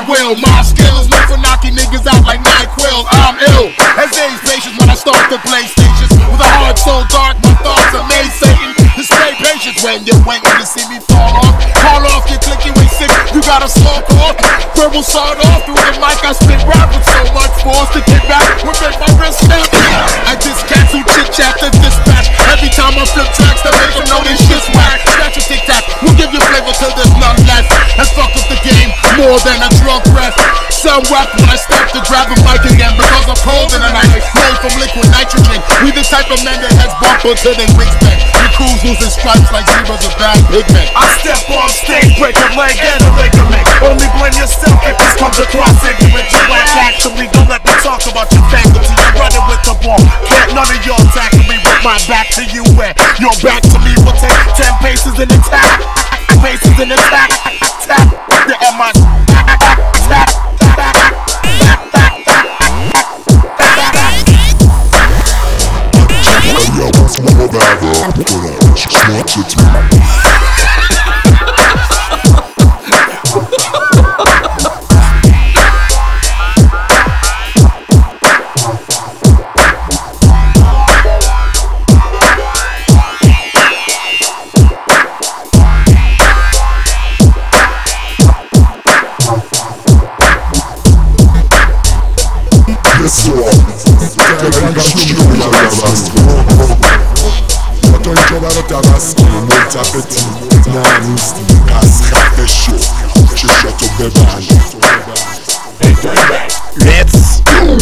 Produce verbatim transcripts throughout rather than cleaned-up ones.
will. My skill is known for knocking niggas out like NyQuil. I'm ill as age patience when I start to play stations. With a heart so dark, my thoughts are made Satan. Display patience when you're waiting to see me fall off. Call off, you click, you ain't sick, you got a smoke off. Verbal sawed off through the mic, I spit rap with so much force to get back. We'll make my wrist snap. I just cancel chit chat to dispatch. Every time I flip tracks, to make them know this shit's whack. Snatch a tic tac, we'll give you flavor till there's none left. And fuck up the game more than a drunk breath. Some whack when I step to grab a mic again because I'm cold in the night. Made from liquid nitrogen. We the type of men that has bumper to their wigs back. The crews losing stripes like zebras or bad pigment. I step on stage, break a leg and a ligament. Only blame yourself if this comes across ignorant. You whack actually, don't let me talk about your faculty. I'm running with the ball. Can't none of y'all tackle me with my back to you where your back to me will take ten paces in attack. Paces in attack. Tap the M I tap. Let's go!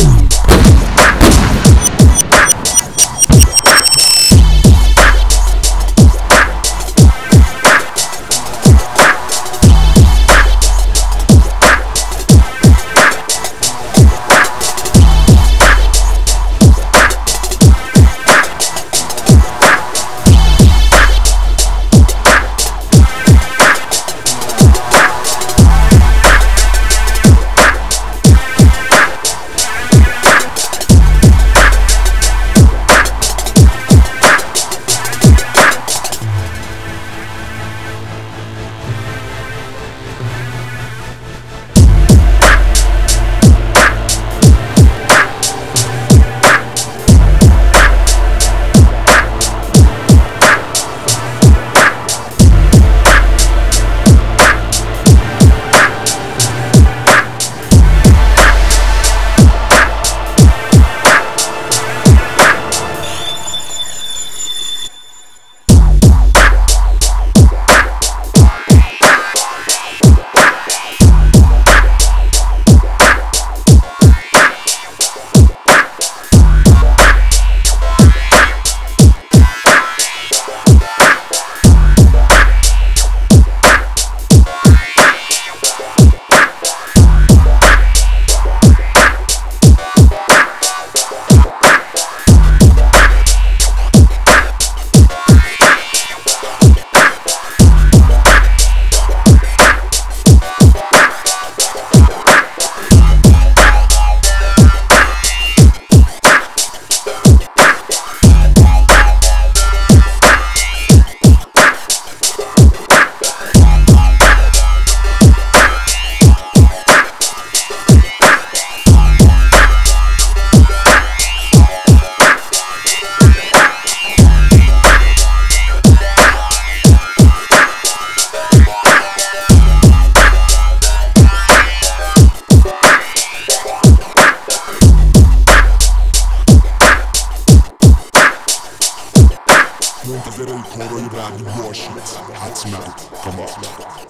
Monte zero i koro i brani Washington. Hot smell, come on.